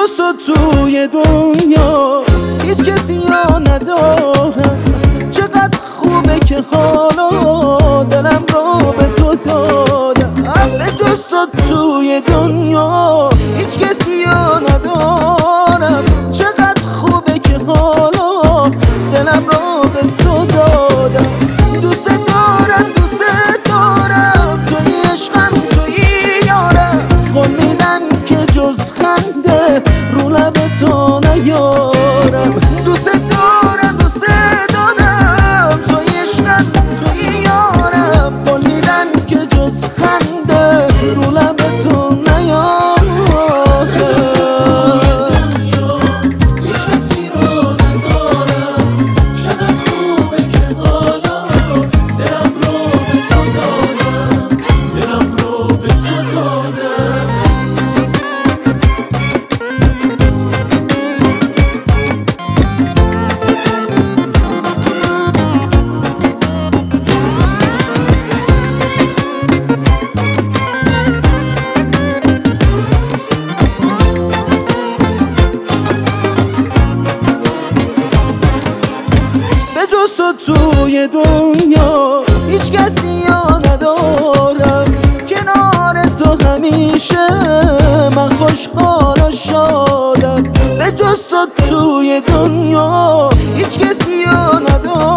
جز تو توی دنیا هیچ کسی ها ندارم. چقدر خوبه که حالا دلم رو به تو دادم. به جز تو توی دنیا هیچ کسی ها ندارم. چقدر خوبه که حالا دلم رو به تو دادم. دوست دارم دوست دارم، توی عشقم توی یارم. قول میدم که جز خنده رو لب تو نیارم. دوست دارم دوست دارم، توی عشقم توی یارم. قول میدم که جز خنده رو لب تو نیارم. توی دنیا هیچ کسی ها ندارم. کنار تو همیشه من خوشحال و شادم. به جز تو توی دنیا هیچ کسی ها ندارم.